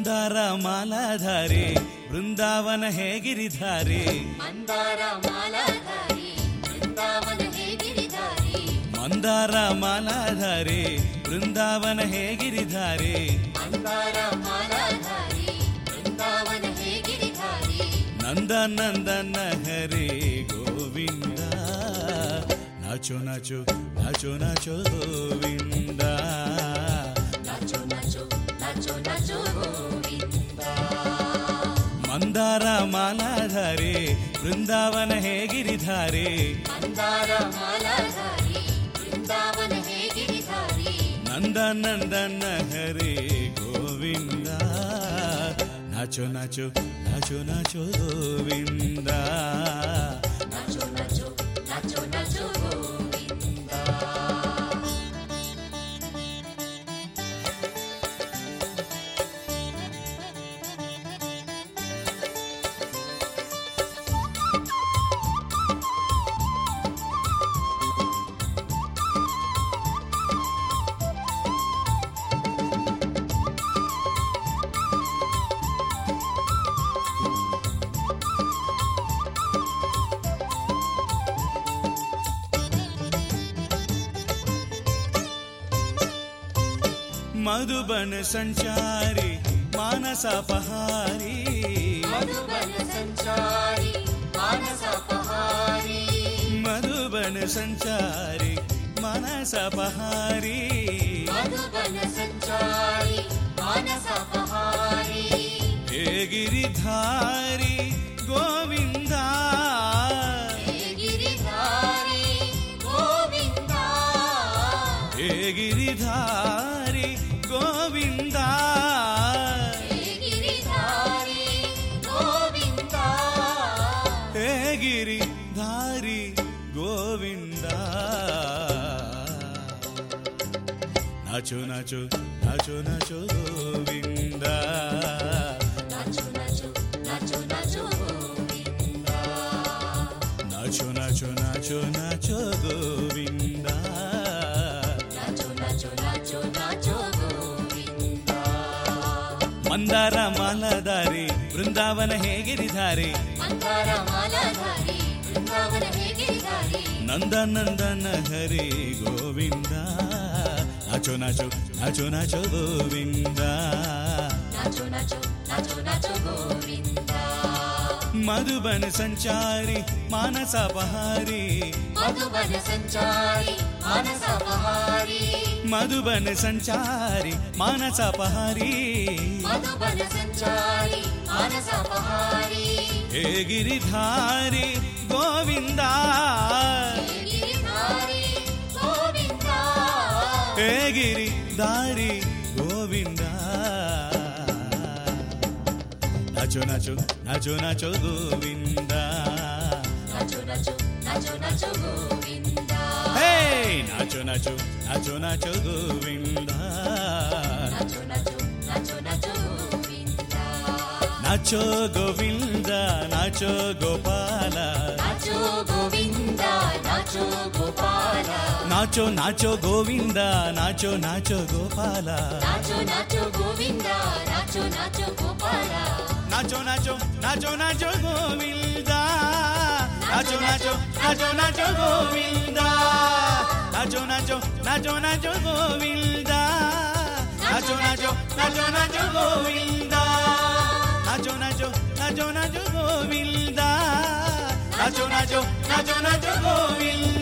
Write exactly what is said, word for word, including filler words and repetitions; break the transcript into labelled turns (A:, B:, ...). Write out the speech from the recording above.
A: ಮಂದಾರ ಮಾಲಾಧಾರಿ ಬೃಂದಾವನ ಹೇ ಗಿರಿಧಾರಿ
B: ಮಂದಾರ ಮಾಲಾಧಾರಿ ಬೃಂದಾವನ ಹೇ ಗಿರಿಧಾರಿ
A: ಮಂದಾರ ಮಾಲಾಧಾರಿ ಬೃಂದಾವನ ಹೇ ಗಿರಿಧಾರಿ
B: ಮಂದಾರ ಮಾಲಾಧಾರಿ ಬೃಂದಾವನ ಹೇ ಗಿರಿಧಾರಿ
A: ನಂದ ನಂದನ ಹರಿ ಗೋವಿಂದ ನಾಚೋ ನಾಚೋ ನಾಚೋ ನಾಚೋ ಗೋವಿಂದ
B: ನಾಚೋ ನಾಚೋ ನಾಚೋ ನಾಚೋ ಗೋವಿಂದ
A: ಮಂದಾರ ಮಾಲಾಧಾರಿ ಬೃಂದಾವನ ಹೇ ಗಿರಿಧಾರಿ
B: ಮಂದಾರ ಮಾಲಾಧಾರಿ ಬೃಂದಾವನ ಹೇ ಗಿರಿಧಾರಿ
A: ನಂದ ನಂದನ ಹರಿ ಗೋವಿಂದ ನಾಚೋ ನಾಚೋ ನಾಚೋ ನಾಚೋ ಗೋವಿಂದ
B: ನಾಚೋ ನಾಚೋ ನಾಚೋ ನಾಚೋ ಗೋವಿಂದ
A: मधुबन संचारी मानसापहारी
B: मधुबन संचारी मानसापहारी
A: मधुबन संचारी मानसापहारी
B: मधुबन संचारी मानसापहारी
A: हे गिरिधारी गोविंदा
B: हे गिरिधारी गोविंदा
A: हे गिरिधारी गोविंदा
B: हे गिरिधारी गोविंदा
A: हे गिरिधारी गोविंदा नाचो नाचो नाचो नाचो गोविंदा
B: नाचो नाचो नाचो नाचो गोविंदा
A: नाचो नाचो नाचो नाचो गोविंदा
B: नाचो नाचो नाचो नाचो गोविंदा
A: ಮಂದಾರ ಮಾಲಾಧಾರಿ ಬೃಂದಾವನ ಹೇ ಗಿರಿಧಾರಿ
B: ಮಂದಾರ ಮಾಲಾಧಾರಿ ಬೃಂದಾವನ ಹೇ ಗಿರಿಧಾರಿ
A: ನಂದ ನಂದನ ಹರಿ ಗೋವಿಂದ ನಾಚೋ ನಾಚೋ ನಾಚೋ ನಾಚೋ ಗೋವಿಂದ
B: ನಾಚೋ ನಾಚೋ ನಾಚೋ ನಾಚೋ ಗೋವಿಂದ
A: ಮಧುಬನ ಸಂಚಾರಿ ಮಾನಸಾಪಹಾರಿ
B: ಮಧುಬನ ಸಂಚಾರಿ ಮಾನಸಾಪಹಾರಿ
A: ಮಧುಬನ ಸಂಚಾರಿ ಮಾನಸಾಪಹಾರಿ
B: ಮಧುಬನ ಸಂಚಾರಿ ಮಾನಸಾಪಹಾರಿ
A: ಹೇ ಗಿರಿಧಾರಿ ಗೋವಿಂದ
B: ಹೇ ಗಿರಿಧಾರಿ ಗೋವಿಂದ
A: ಹೇ ಗಿರಿಧಾರಿ ಗೋವಿಂದ ನಾಚೋ ನಾಚೋ ನಾಚೋ ನಾಚೋ ಗೋವಿಂದ
B: ನಾಚೋ ನಾಚೋ ನಾಚೋ ನಾಚೋ ಗೋವಿಂದ
A: ಹೇ ನಾಚೋ ನಾಚೋ ನಾಚೋ ನಾಚೋ ಗೋವಿಂದ
B: ನಾಚೋ ನಾಚೋ ನಾಚೋ ನಾಚೋ ಗೋವಿಂದ
A: ನಾಚೋ ಗೋವಿಂದ ನಾಚೋ ಗೋಪಾಲ
B: ನಾಚೋ ಗೋವಿಂದ ನಾಚೋ ಗೋಪಾಲ
A: ನಾಚೋ ನಾಚೋ ಗೋವಿಂದ ನಾಚೋ ನಾಚೋ ಗೋಪಾಲ
B: ನಾಚೋ ನಾಚೋ ಗೋವಿಂದ ನಾಚೋ ನಾಚೋ ಗೋಪಾಲ
A: ನಾಚೋ ನಾಚೋ ನಾಚೋ ನಾಚೋ ಗೋವಿಂದ ನಾಚೋ ನಾಚೋ ನಾಚೋ ನಾಚೋ ಗೋವಿಂದ ನಾಚೋ ನಾಚೋ ನಾಚೋ ನಾಚೋ ಗೋವಿಂದ ನಾಚೋ ನಾಚೋ ನಾಚೋ ನಾಚೋ ಗೋವಿಂದ ನಾಚೋ ನಾಚೋ ನಾಚೋ ನಾಚೋ ಗೋವಿಂದ ನಾಚೋ ನಾಚೋ ನಾಚೋ ನಾಚೋ ಗೋವಿಂದ